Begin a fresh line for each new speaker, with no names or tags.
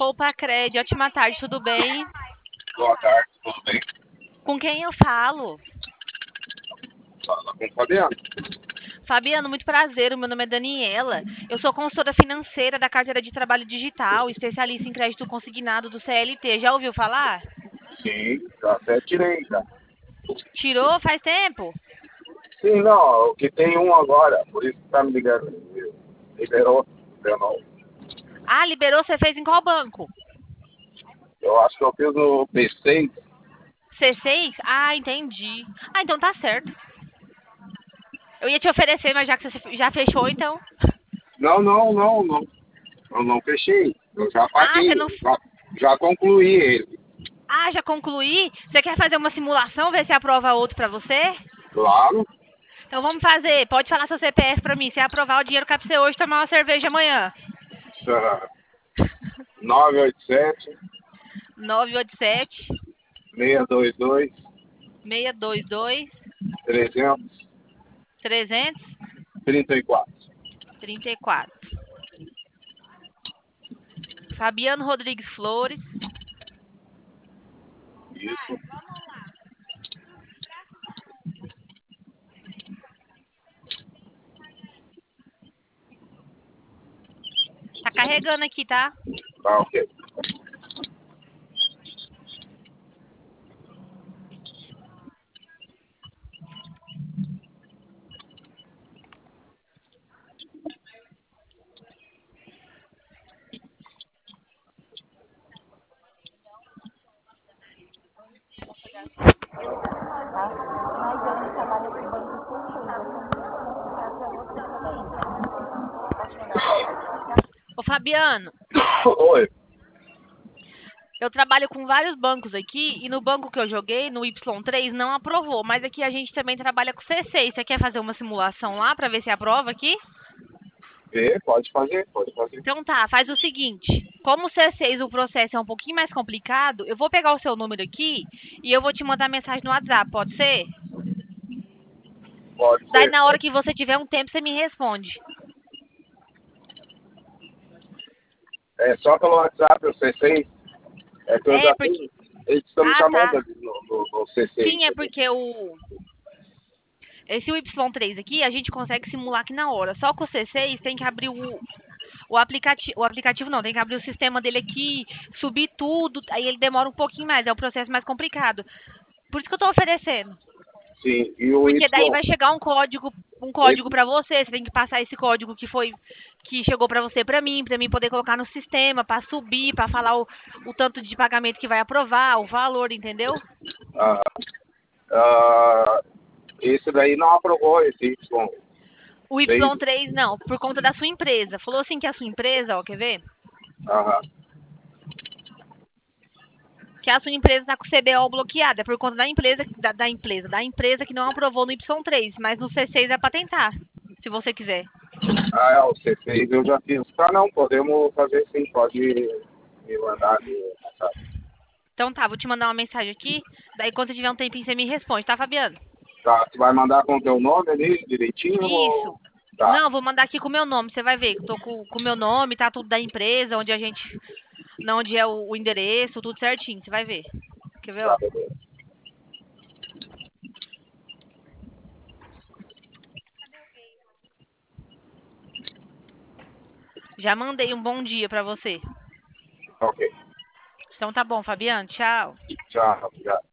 Poupa Cred, ótima tarde, tudo bem?
Boa tarde, tudo bem?
Com quem eu falo?
Fala com o Fabiano.
Fabiano, muito prazer, o meu nome é Daniela. Eu sou consultora financeira da carteira de trabalho digital, especialista em crédito consignado do CLT. Já ouviu falar?
Sim, já até tirei, já.
Tirou faz tempo?
Sim, não, o que tem um agora, por isso que tá me ligando. Liberou, eu não.
Ah, liberou, você fez em qual banco?
Eu acho que eu fiz no B6.
C6? Ah, entendi. Ah, então tá certo. Eu ia te oferecer, mas já que você já fechou, então.
Não. Eu não fechei. Eu já
Ah, você
paguei,
não.
já concluí ele.
Ah, já concluí? Você quer fazer uma simulação, ver se aprova outro pra você?
Claro.
Então vamos fazer. Pode falar seu CPF pra mim. Se aprovar o dinheiro, cabe pra você hoje tomar uma cerveja amanhã.
987
987
622
622
334.
334. Fabiano Rodrigues Flores.
Isso.
Tá carregando aqui, tá?
Tá ok.
Ô Fabiano,
Oi.
eu trabalho com vários bancos aqui e no banco que eu joguei, no Y3, não aprovou. Mas aqui a gente também trabalha com C6. Você quer fazer uma simulação lá pra ver se aprova aqui?
Pode fazer, pode fazer.
Então tá, faz o seguinte. Como o C6 o processo é um pouquinho mais complicado, eu vou pegar o seu número aqui e eu vou te mandar mensagem no WhatsApp, pode ser?
Pode
Daí
ser.
na hora que você tiver um tempo, você me responde.
É só pelo WhatsApp, o C6. É que eu
É,
já
porque.
tenho. Eles estão me
Ah,
chamando
tá.
ali no C6.
Sim, é porque o. Esse Y3 aqui, a gente consegue simular aqui na hora. Só que o C6 tem que abrir o aplicativo. O aplicativo não, tem que abrir o sistema dele aqui, subir tudo. Aí ele demora um pouquinho mais, é o processo mais complicado. Por isso que eu tô oferecendo.
Sim, e o Y.
Porque daí vai chegar um código
Esse,
para você, você tem que passar esse código que chegou para mim poder colocar no sistema, para subir, para falar o tanto de pagamento que vai aprovar, o valor, entendeu?
ah, esse daí não aprovou, esse Y6.
O Y3 não, por conta da sua empresa. Falou assim que a sua empresa, ó, quer ver?
Aham.
Que a sua empresa está com o CBO bloqueada, é por conta da empresa que não aprovou no Y3, mas no C6 é para tentar, se você quiser.
O C6 eu já fiz. Tá, não, podemos fazer sim, pode me mandar ali.
Então tá, vou te mandar uma mensagem aqui, daí quando você tiver um tempinho você me responde, tá, Fabiano?
Tá, tu vai mandar com o teu nome ali direitinho
Isso.
ou. Tá,
Não, vou mandar aqui com o meu nome, você vai ver. Tô com o meu nome, tá tudo da empresa, onde a gente. Onde é o endereço, tudo certinho, você vai ver. Quer ver,
tá,
ó?
beleza.
Já mandei um bom dia pra você.
Ok.
Então tá bom, Fabiano, tchau.
Tchau, obrigado.